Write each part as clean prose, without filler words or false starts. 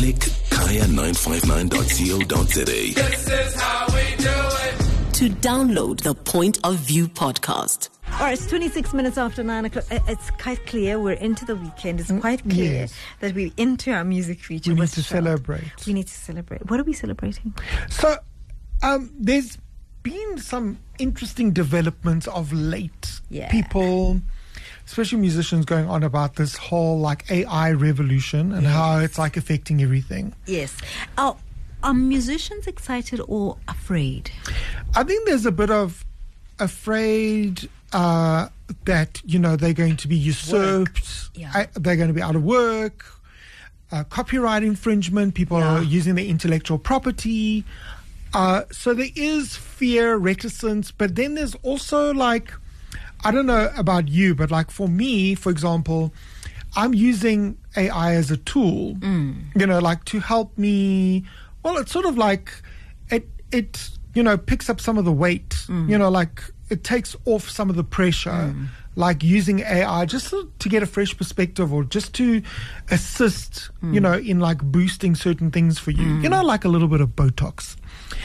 Click kaya959.co.za. This is how we do it. To download the Point of View podcast. All right, it's 26 minutes after 9 o'clock. It's quite clear we're into the weekend. It's quite clear that we're into our music feature. We need to celebrate. We need to celebrate. What are we celebrating? So, there's been some interesting developments of late. Yeah. People, especially musicians, going on about this whole like AI revolution and how it's like affecting everything. Yes. Are musicians excited or afraid? I think there's a bit of afraid that, you know, they're going to be usurped. Yeah. They're going to be out of work. Copyright infringement. People are using their intellectual property. So there is fear, reticence, but then there's also like, I don't know about you, but like for me, for example, I'm using AI as a tool, you know, like to help me. Well, it's sort of like it you know, picks up some of the weight, you know, like it takes off some of the pressure, like using AI just to get a fresh perspective or just to assist, you know, in like boosting certain things for you, you know, like a little bit of Botox.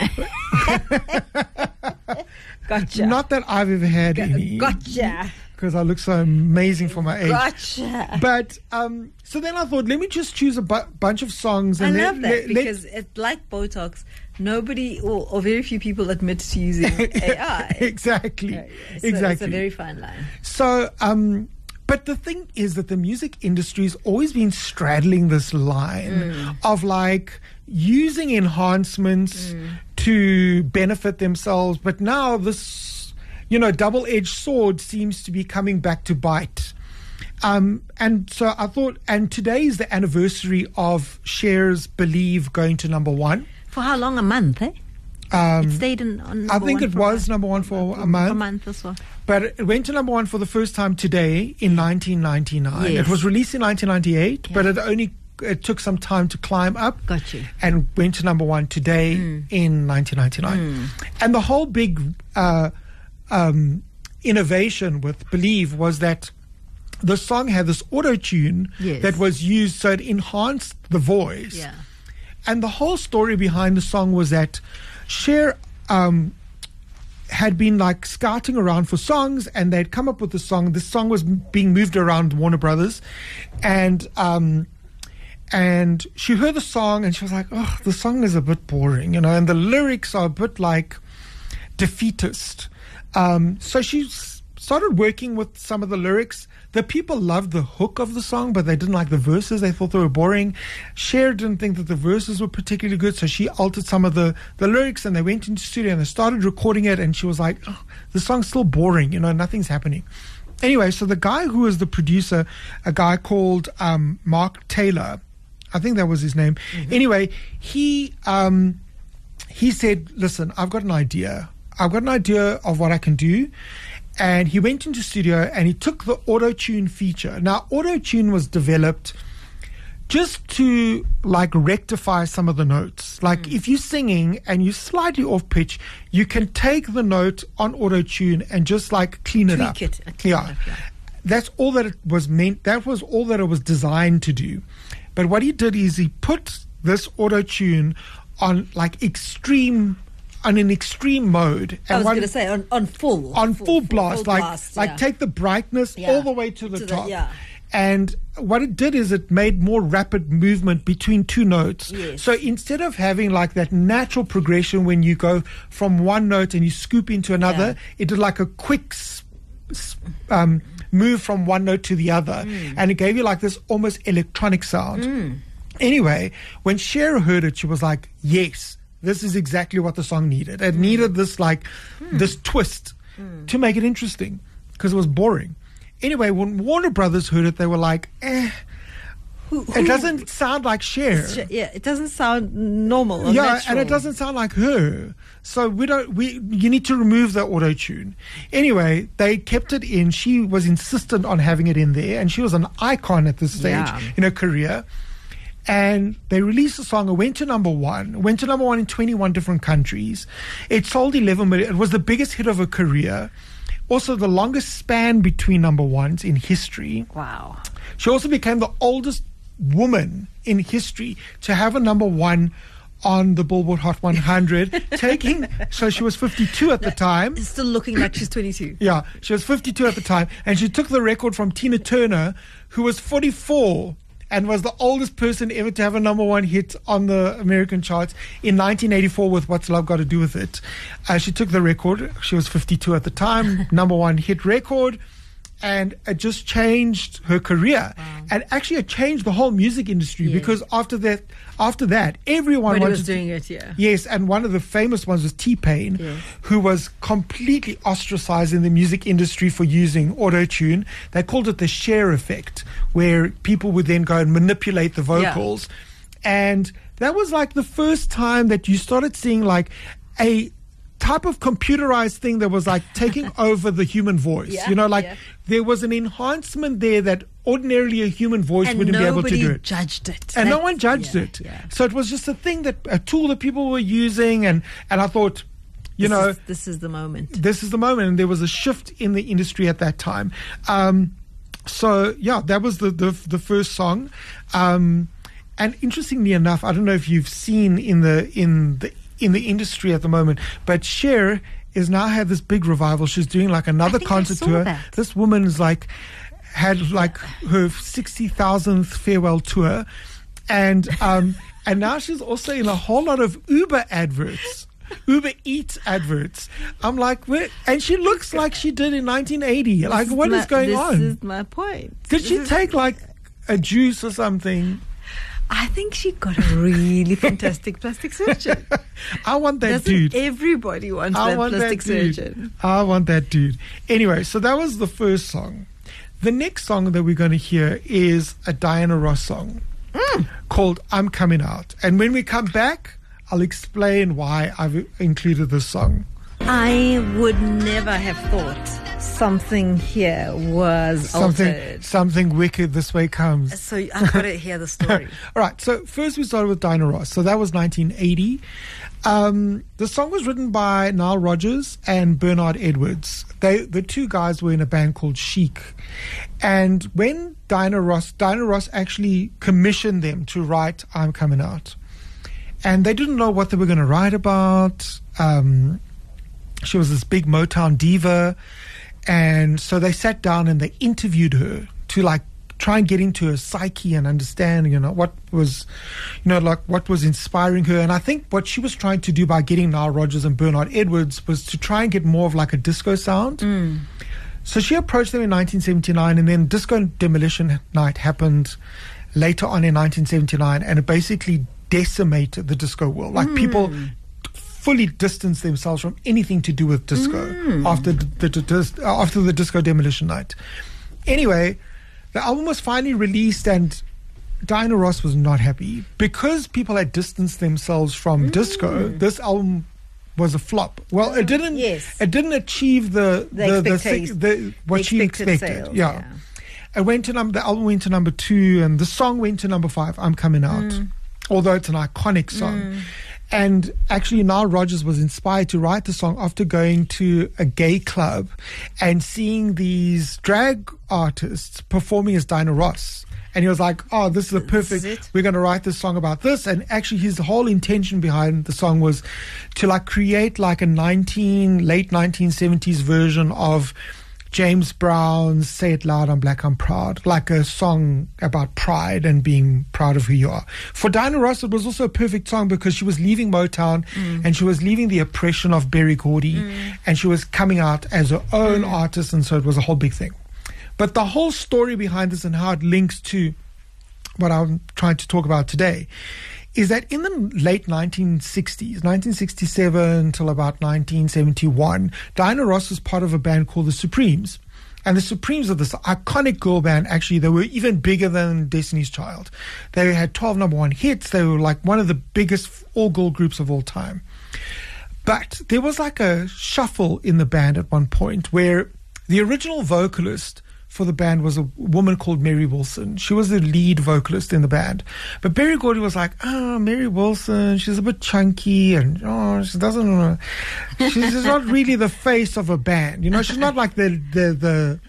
Gotcha. Not that I've ever had any. Gotcha. Because I look so amazing for my age. Gotcha. But, so then I thought, let me just choose a bunch of songs. I And love that because it's like Botox. Nobody or very few people admit to using AI. Exactly. So exactly. It's a very fine line. So, but the thing is that the music industry has always been straddling this line of like using enhancements to benefit themselves. But now this, you know, double-edged sword seems to be coming back to bite. And so I thought, and today is the anniversary of Cher's Believe going to number one. For how long? A month, eh? It stayed on number I think one it was number one for a month. A month or so. But it went to number one for the first time today in 1999. Yes. It was released in 1998, but it took some time to climb up. Got you. And went to number one today in 1999. And the whole big innovation with Believe was that the song had this auto-tune that was used, so it enhanced the voice. Yeah. And the whole story behind the song was that Cher had been like scouting around for songs, and they'd come up with the song. This song was being moved around Warner Brothers, and she heard the song and she was like, "Oh, the song is a bit boring, you know, and the lyrics are a bit like defeatist." So she started working with some of the lyrics. The people loved the hook of the song, but they didn't like the verses. They thought they were boring. Cher didn't think that the verses were particularly good, so she altered some of the lyrics, and they went into the studio and they started recording it, and she was like, "Oh, the song's still boring, you know, nothing's happening." Anyway, so the guy who was the producer, a guy called Mark Taylor, I think that was his name. Anyway, he said, "Listen, I've got an idea. I've got an idea of what I can do." And he went into studio and he took the auto-tune feature. Now, auto-tune was developed just to like rectify some of the notes. Like if you're singing and you're slightly off pitch, you can take the note on auto-tune and just like clean it up. Clean it up, yeah. That's all that it was meant. That was all that it was designed to do. But what he did is he put this auto-tune on like on an extreme mode. And I was going to say on full blast, take the brightness all the way to the top. And what it did is it made more rapid movement between two notes. Yes. So instead of having like that natural progression when you go from one note and you scoop into another, it did like a quick move from one note to the other. And it gave you like this almost electronic sound. Anyway, when Cher heard it, she was like, yes, this is exactly what the song needed. It needed this this twist to make it interesting because it was boring. Anyway, when Warner Brothers heard it, they were like, it doesn't sound like Cher. It doesn't sound normal or natural. natural. And it doesn't sound like her. So you need to remove the auto-tune. Anyway, they kept it in. She was insistent on having it in there, and she was an icon at this stage in her career. And they released the song. It went to number one. It went to number one in 21 different countries. It sold 11 million. It was the biggest hit of her career. Also, the longest span between number ones in history. Wow. She also became the oldest woman in history to have a number one on the Billboard Hot 100, so she was 52 at the time. Still looking like she's 22. Yeah, she was 52 at the time, and she took the record from Tina Turner, who was 44 and was the oldest person ever to have a number one hit on the American charts in 1984 with What's Love Got to Do with It. She took the record. She was 52 at the time, number one hit record. And it just changed her career. Wow. And actually it changed the whole music industry because after that, everyone was doing it, yeah. Yes, and one of the famous ones was T-Pain, who was completely ostracized in the music industry for using auto-tune. They called it the Cher effect, where people would then go and manipulate the vocals. Yeah. And that was like the first time that you started seeing like a type of computerized thing that was like taking over the human voice. There was an enhancement there that ordinarily a human voice wouldn't be able to do it. Nobody judged it. And no one judged it. Yeah. So it was just a tool that people were using, and I thought, this is the moment. This is the moment, and there was a shift in the industry at that time. That was the first song. And interestingly enough, I don't know if you've seen in the industry at the moment, but Cher is now had this big revival. She's doing like another concert tour. This woman is had like her 60,000th farewell tour, and now she's also in a whole lot of Uber adverts. Uber Eats adverts. I'm like, and she looks like she did in 1980. Like, what is going on? This is my point. Did she take like a juice or something? I think she got a really fantastic plastic surgeon. I want that dude. Everybody wants that plastic surgeon. I want that dude. Anyway, so that was the first song. The next song that we're going to hear is a Diana Ross song called I'm Coming Out. And when we come back, I'll explain why I've included this song. I would never have thought something here was altered. Something wicked this way comes. So I've got to hear the story. All right, so first we started with Diana Ross. So that was 1980. The song was written by Nile Rodgers and Bernard Edwards. The two guys were in a band called Chic. And when Diana Ross actually commissioned them to write I'm Coming Out. And they didn't know what they were going to write about. She was this big Motown diva. And so they sat down and they interviewed her to like try and get into her psyche and understand, what was inspiring her. And I think what she was trying to do by getting Nile Rodgers and Bernard Edwards was to try and get more of like a disco sound. So she approached them in 1979, and then Disco Demolition Night happened later on in 1979, and it basically decimated the disco world. Like people fully distanced themselves from anything to do with disco after the Disco Demolition Night. Anyway, the album was finally released, and Diana Ross was not happy because people had distanced themselves from disco. This album was a flop. Well, it didn't. Yes. It didn't achieve what she expected. Sales, yeah. It went to the album went to number 2, and the song went to number 5. I'm Coming Out, although it's an iconic song. And actually, Nile Rodgers was inspired to write the song after going to a gay club and seeing these drag artists performing as Diana Ross. And he was like, oh, this is a perfect, we're going to write this song about this. And actually, his whole intention behind the song was to like create like a late 1970s version of James Brown's Say It Loud, I'm Black, I'm Proud, like a song about pride and being proud of who you are. For Diana Ross, it was also a perfect song because she was leaving Motown and she was leaving the oppression of Berry Gordy and she was coming out as her own artist, and so it was a whole big thing. But the whole story behind this and how it links to what I'm trying to talk about today is that in the late 1960s, 1967 till about 1971, Diana Ross was part of a band called the Supremes. And the Supremes are this iconic girl band. Actually, they were even bigger than Destiny's Child. They had 12 number 1 hits. They were like one of the biggest all-girl groups of all time. But there was like a shuffle in the band at one point where the original vocalist for the band was a woman called Mary Wilson. She was the lead vocalist in the band. But Berry Gordy was like, Mary Wilson, she's a bit chunky and she doesn't she's not really the face of a band. You know, she's not like the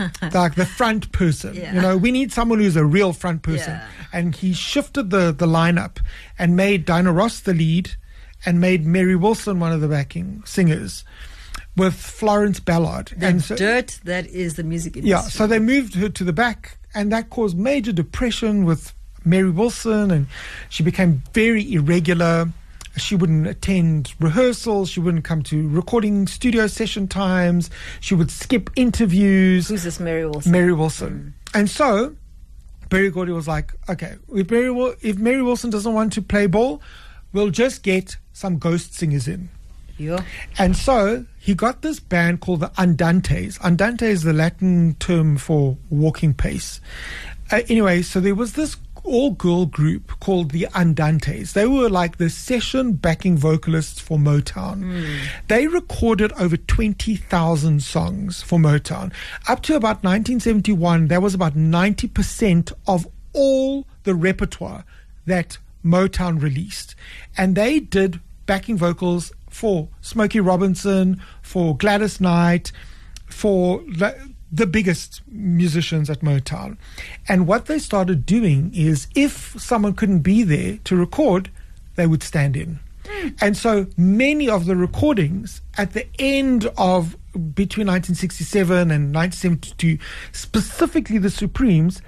front person. Yeah. You know, we need someone who's a real front person. Yeah. And he shifted the lineup and made Diana Ross the lead and made Mary Wilson one of the backing singers, with Florence Ballard. Dirt, that is the music industry. Yeah, so they moved her to the back, and that caused major depression with Mary Wilson, and she became very irregular. She wouldn't attend rehearsals. She wouldn't come to recording studio session times. She would skip interviews. Who's this Mary Wilson? Mary Wilson. And so Berry Gordy was like, okay, if Mary Wilson doesn't want to play ball, we'll just get some ghost singers in. Yeah. And so he got this band called the Andantes. Andante is the Latin term for walking pace. Anyway, so there was this all-girl group called the Andantes. They were like the session backing vocalists for Motown. They recorded over 20,000 songs for Motown. Up to about 1971, that was about 90% of all the repertoire that Motown released. And they did backing vocals for Smokey Robinson, for Gladys Knight, for the biggest musicians at Motown. And what they started doing is, if someone couldn't be there to record, they would stand in. And so many of the recordings at the end of between 1967 and 1972, specifically the Supremes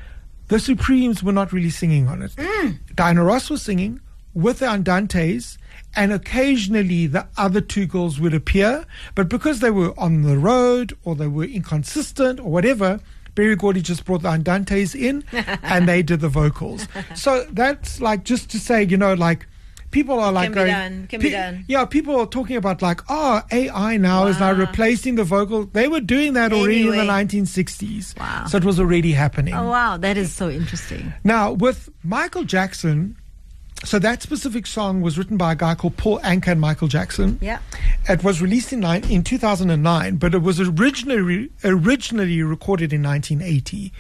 were not really singing on it. Diana Ross was singing with the Andantes, and occasionally the other two girls would appear, but because they were on the road or they were inconsistent or whatever, Berry Gordy just brought the Andantes in and they did the vocals. So that's like, just to say, you know, like, people are like, Can be done. Yeah, people are talking about like, AI now is now replacing the vocal. They were doing that already in the 1960s. Wow. So it was already happening. Oh, wow. That is so interesting. Now, with Michael Jackson, so that specific song was written by a guy called Paul Anka and Michael Jackson. Yeah. It was released in 2009, but it was originally recorded in 1980.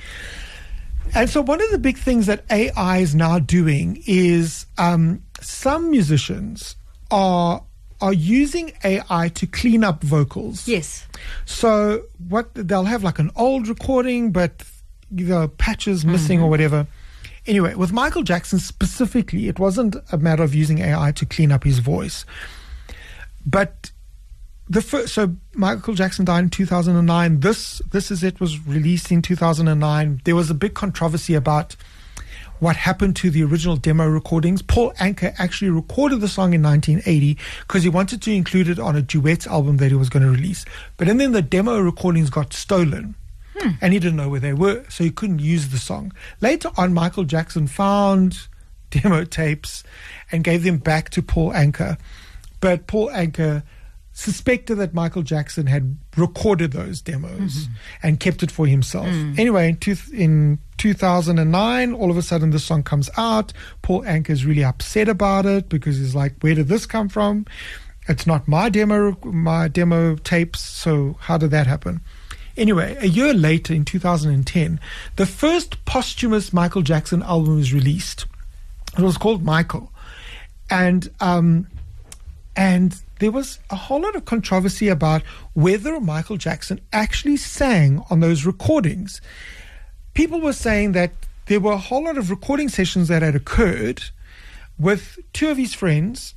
And so one of the big things that AI is now doing is some musicians are using AI to clean up vocals. Yes. So what they'll have like an old recording, but the patches missing or whatever. Anyway, with Michael Jackson specifically, it wasn't a matter of using AI to clean up his voice. But so Michael Jackson died in 2009. This Is It was released in 2009. There was a big controversy about what happened to the original demo recordings. Paul Anka actually recorded the song in 1980 because he wanted to include it on a duets album that he was going to release. But then the demo recordings got stolen. And he didn't know where they were, so he couldn't use the song. Later on, Michael Jackson found demo tapes and gave them back to Paul Anka. But Paul Anka suspected that Michael Jackson had recorded those demos and kept it for himself. Anyway, in 2009, all of a sudden the song comes out. Paul Anka is really upset about it because he's like, where did this come from? It's not my demo tapes, so how did that happen? Anyway, a year later, in 2010, the first posthumous Michael Jackson album was released. It was called Michael. And there was a whole lot of controversy about whether Michael Jackson actually sang on those recordings. People were saying that there were a whole lot of recording sessions that had occurred with two of his friends.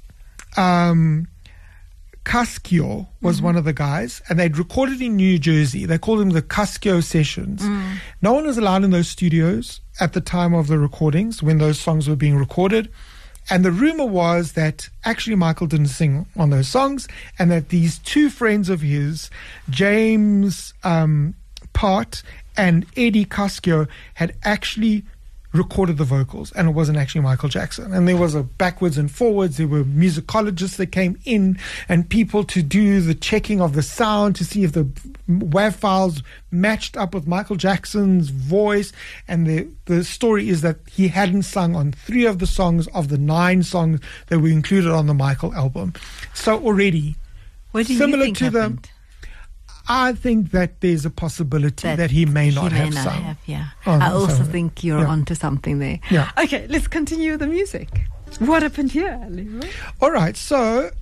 Cascio was one of the guys, and they'd recorded in New Jersey. They called them the Cascio Sessions. No one was allowed in those studios at the time of the recordings when those songs were being recorded. And the rumor was that actually Michael didn't sing on those songs, and that these two friends of his, James Part and Eddie Cascio, had actually recorded the vocals, and it wasn't actually Michael Jackson. And there was a backwards and forwards. There were musicologists that came in and people to do the checking of the sound to see if the WAV files matched up with Michael Jackson's voice. And the story is that he hadn't sung on 3 of the songs of the 9 songs that were included on the Michael album. So already, what do similar you think to happened? I think that there's a possibility that he may not have sung. I also think you're onto something there. Yeah. Okay, let's continue the music. What happened here, Leroy? All right, so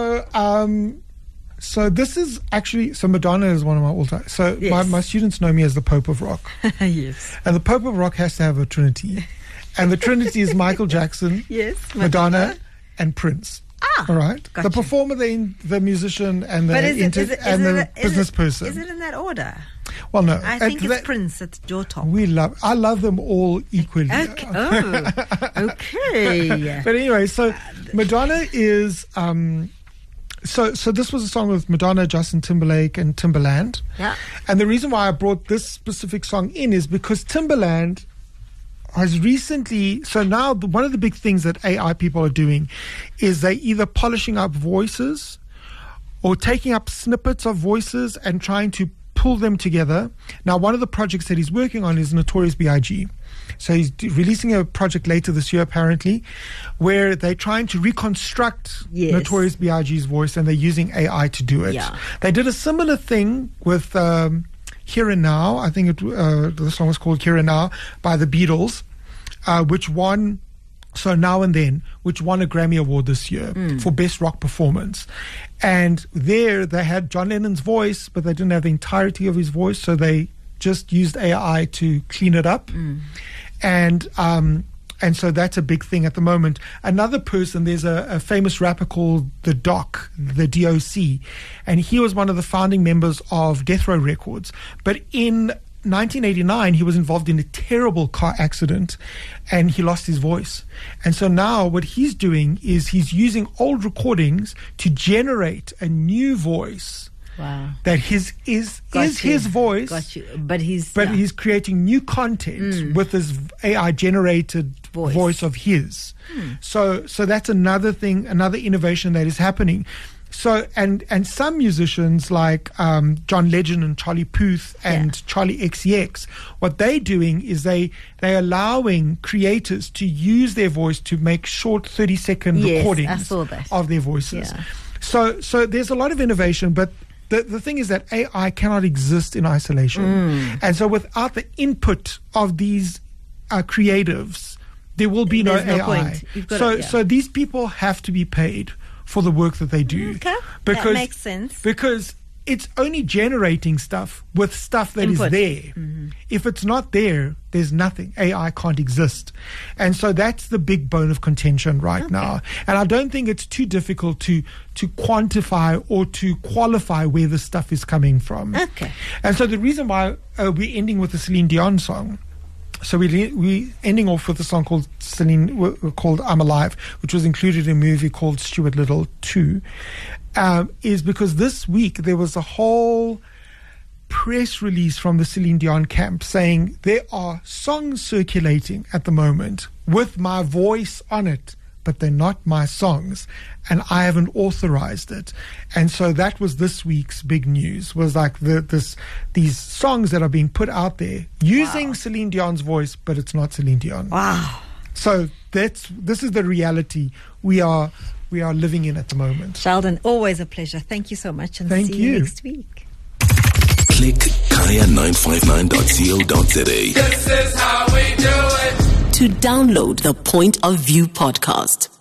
this is actually, so Madonna is one of my all-time. So Yes. my students know me as the Pope of Rock. Yes. And the Pope of Rock has to have a trinity. And the trinity is Michael Jackson, Yes. Madonna, and Prince. All right? gotcha. The performer, the musician, and But the business person. Is it in that order? Well, no. I think it's Prince at your top. I love them all equally. Okay. Oh, okay. But anyway, so Madonna is... So this was a song with Madonna, Justin Timberlake, and Timbaland. Yeah. And the reason why I brought this specific song in is because Timbaland has recently... So now one of the big things that AI people are doing is they either polishing up voices or taking up snippets of voices and trying to pull them together. Now, one of the projects that he's working on is Notorious B.I.G. So he's releasing a project later this year, apparently, where they're trying to reconstruct Notorious B.I.G.'s voice, and they're using AI to do it. Yeah. They did a similar thing with Here and Now. I think the song was called Here and Now by the Beatles, which won... So Now and Then, which won a Grammy Award this year for Best Rock Performance. And there they had John Lennon's voice, but they didn't have the entirety of his voice, so they just used AI to clean it up. And so that's a big thing at the moment. Another person, there's a famous rapper called The Doc, the DOC, and he was one of the founding members of Death Row Records. But in 1989, he was involved in a terrible car accident and he lost his voice. And so now what he's doing is he's using old recordings to generate a new voice. Wow. That is his voice. Got you. But he's creating new content with this AI generated voice of his. So that's another thing, another innovation that is happening. So and some musicians like John Legend and Charlie Puth and Charlie XCX, what they're doing is they're allowing creators to use their voice to make short 30-second recordings of their voices. Yeah. So there's a lot of innovation, but the thing is that AI cannot exist in isolation. And so without the input of these creatives, there will be no AI. So these people have to be paid for the work that they do. Okay. Because, that makes sense. Because it's only generating stuff with stuff that is there. If it's not there, there's nothing. AI can't exist. And so that's the big bone of contention right now. And I don't think it's too difficult to quantify or to qualify where the stuff is coming from. Okay. And so the reason why we're ending with the Celine Dion song, so we're ending off with a song called I'm Alive, which was included in a movie called Stuart Little 2, is because this week there was a whole press release from the Celine Dion camp saying there are songs circulating at the moment with my voice on it, but they're not my songs, and I haven't authorized it. And so that was this week's big news, was like these songs that are being put out there using Celine Dion's voice, but it's not Celine Dion. Wow. So this is the reality we are living in at the moment. Sheldon, always a pleasure. Thank you so much, and Thank see you you next week. Click kaya959.co.za. This is how we do it. To download the Point of View podcast,